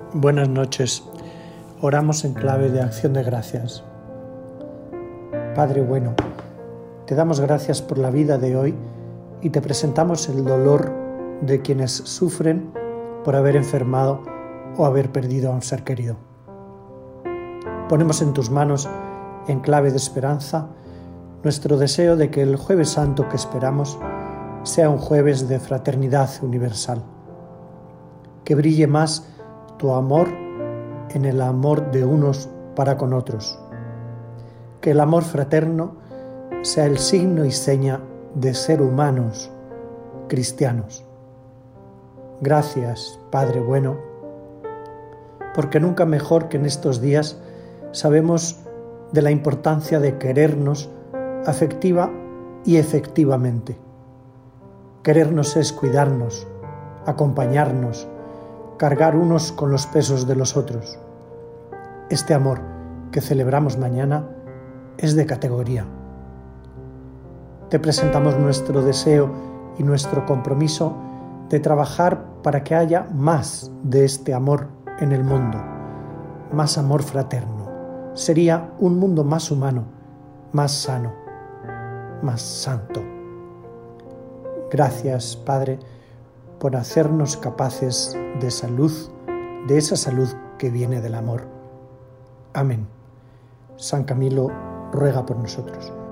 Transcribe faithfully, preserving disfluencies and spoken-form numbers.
Buenas noches. Oramos en clave de acción de gracias. Padre bueno, te damos gracias por la vida de hoy y te presentamos el dolor de quienes sufren por haber enfermado o haber perdido a un ser querido. Ponemos en tus manos, en clave de esperanza, nuestro deseo de que el Jueves Santo que esperamos sea un jueves de fraternidad universal. Que brille más tu amor en el amor de unos para con otros. Que el amor fraterno sea el signo y seña de ser humanos, cristianos. Gracias, Padre bueno, porque nunca mejor que en estos días sabemos de la importancia de querernos afectiva y efectivamente. Querernos es cuidarnos, acompañarnos, cargar unos con los pesos de los otros. Este amor que celebramos mañana es de categoría. Te presentamos nuestro deseo y nuestro compromiso de trabajar para que haya más de este amor en el mundo, más amor fraterno. Sería un mundo más humano, más sano, más santo. Gracias, Padre, por hacernos capaces de salud, de esa salud que viene del amor. Amén. San Camilo ruega por nosotros.